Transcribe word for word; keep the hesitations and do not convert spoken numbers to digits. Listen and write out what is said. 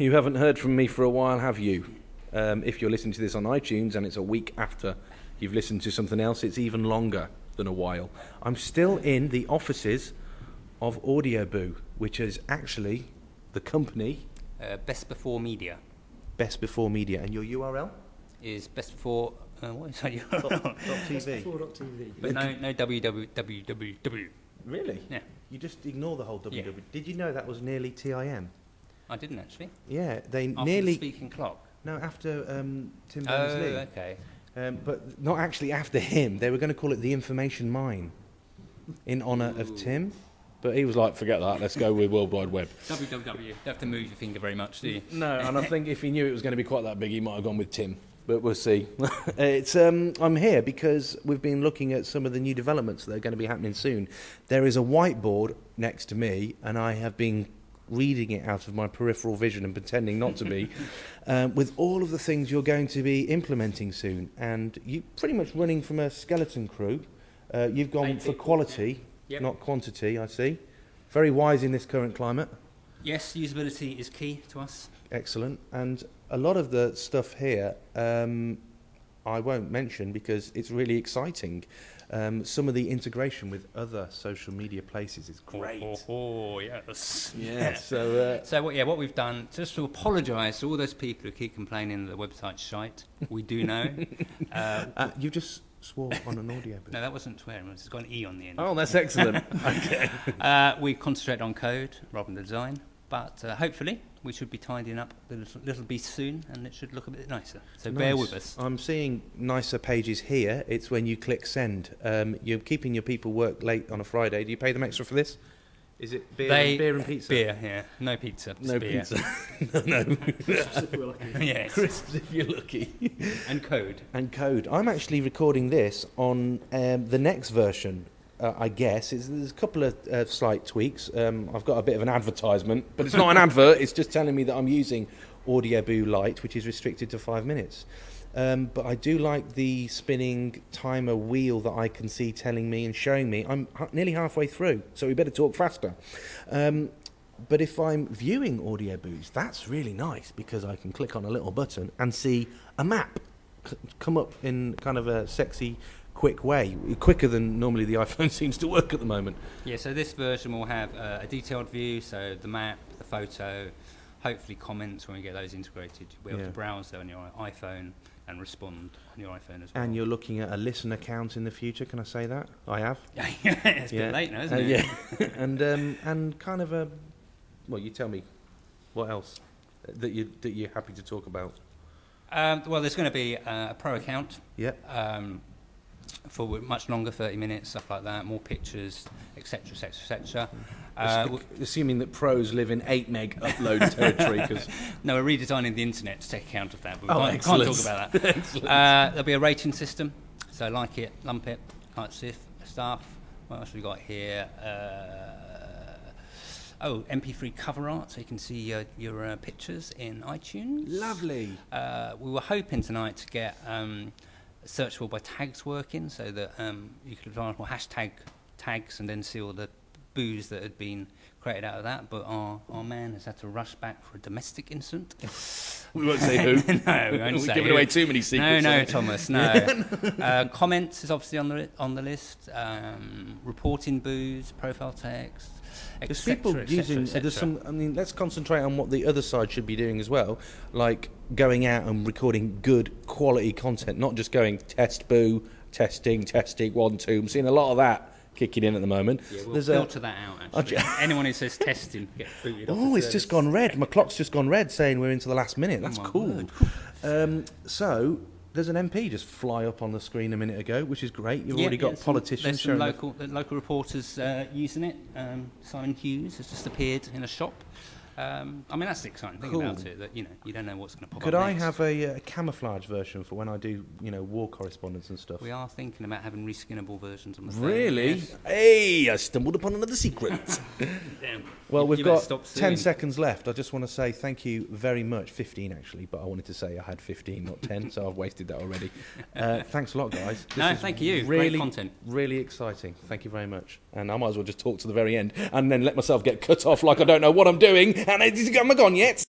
You haven't heard from me for a while, have you? Um, if you're listening to this on iTunes and it's a week after you've listened to something else, it's even longer than a while. I'm still in the offices of Audioboo, which is actually the company... Uh, Best Before Media. Best Before Media. And your U R L? Is Best Before... Uh, what is that U R L? Dot, dot T V. Best Before dot T V. But no, no www. Really? Yeah. You just ignore the whole W W. Yeah. Did you know that was nearly T I M? I didn't actually. Yeah, they After nearly... the speaking clock. No, after um, Tim Oh, Berners-Lee. okay. Um, but not actually after him. They were going to call it the Information Mine in honour of Ooh. Tim. But he was like, forget that, let's go with World Wide Web. W W W. You don't have to move your finger very much, do you? No, and I think if he knew it was going to be quite that big, he might have gone with Tim. But we'll see. it's um, I'm here because we've been looking at some of the new developments that are going to be happening soon. There is a whiteboard next to me, and I have been reading it out of my peripheral vision and pretending not to be, um, with all of the things you're going to be implementing soon. And you're pretty much running from a skeleton crew. Uh, you've gone Eight for people, quality, Yep. not quantity, I see. Very wise in this current climate. Yes, usability is key to us. Excellent. And a lot of the stuff here um, I won't mention because it's really exciting. Um, some of the integration with other social media places is great. Oh, oh, oh yes. Yeah. So, uh, So what? Yeah, what we've done, just to apologise to all those people who keep complaining that the website's shite. We do know. uh, uh, you just swore on an audio. But no, that wasn't swearing. It's got an E on the end. oh, that's excellent. Okay. Uh, we concentrate on code rather than design, but uh, hopefully we should be tidying up a little, little bit soon, and it should look a bit nicer. So Nice. bear with us. I'm seeing nicer pages here. It's when you click send. Um, you're keeping your people work late on a Friday. Do you pay them extra for this? Is it beer, They- and, beer and pizza? Beer, yeah, no pizza. just No beer. pizza. no, no. If we're lucky. Yes, Crisps if you're lucky. and code. And code. I'm actually recording this on um, the next version, uh, I guess. It's, there's a couple of uh, slight tweaks. Um, I've got a bit of an advertisement, but it's not an advert. It's just telling me that I'm using Audioboo Lite, which is restricted to five minutes. Um, but I do like the spinning timer wheel that I can see telling me and showing me. I'm h- nearly halfway through, so we better talk faster. Um, but if I'm viewing Audioboos, that's really nice because I can click on a little button and see a map c- come up in kind of a sexy, quick way, quicker than normally the iPhone seems to work at the moment. Yeah, so this version will have uh, a detailed view, so the map, the photo, hopefully comments when we get those integrated. You'll be able Yeah. to browse there on your iPhone and respond on your iPhone as well. And you're looking at a listener count in the future, can I say that? I have. It's a bit late now, isn't Uh, it? yeah. and um, and kind of a, well, you tell me, what else that you that you're happy to talk about? Um, well, there's going to be uh, a pro account Yeah. um, for much longer, thirty minutes, stuff like that, more pictures, et cetera, et cetera, et cetera. Uh, w- Assuming that pros live in eight meg upload territory, because no, we're redesigning the internet to take account of that, but we Oh, can't, can't talk excellent. about that. Excellent. Uh, there'll be a rating system, so like it, lump it, like S I F stuff. What else have we got here? Uh, oh, M P three cover art, so you can see your, your uh, pictures in iTunes. lovely. Uh, we were hoping tonight to get um, searchable by tags working, so that um, you could, for example, hashtag tags and then see all the booze that had been created out of that. But our, our man has had to rush back for a domestic incident. We won't say who. no, we won't We're say giving who. away too many No, secrets. no, aren't we? Thomas, no. uh, comments is obviously on the on the list. Um, reporting booze, profile text. There's et cetera, people et cetera, using. et cetera. There's some. I mean, let's concentrate on what the other side should be doing as well, like going out and recording good quality content, not just going test boo, testing, testing, one, two. I'm seeing a lot of that kicking in at the moment. Yeah, we'll There's a- filter that out, actually. Anyone who says testing gets booted off Oh, the it's just service. gone red. My clock's just gone red, saying we're into the last minute. That's Oh my cool. word. Um, so there's an M P just fly up on the screen a minute ago, which is great. You've Yeah, already got yeah, some- politicians There's some showing. the- local, the local reporters uh, using it. Um, Simon Hughes has just appeared in a shop. Um, I mean, that's the exciting thing Cool. about it, that, you know, you don't know what's going to pop Could up I next. have a, uh camouflage version for when I do, you know, war correspondence and stuff? We are thinking about having reskinnable versions on the phone. Really? Yes. Hey, I stumbled upon another secret. Damn. Well, You- we've you better got stop ten suing. seconds left. I just want to say thank you very much. fifteen, actually, but I wanted to say I had fifteen, not ten, so I've wasted that already. Uh, thanks a lot, guys. This No, is thank you. Great Really, content. really exciting. Thank you very much. And I might as well just talk to the very end and then let myself get cut off like I don't know what I'm doing. And it's, am I gone yet?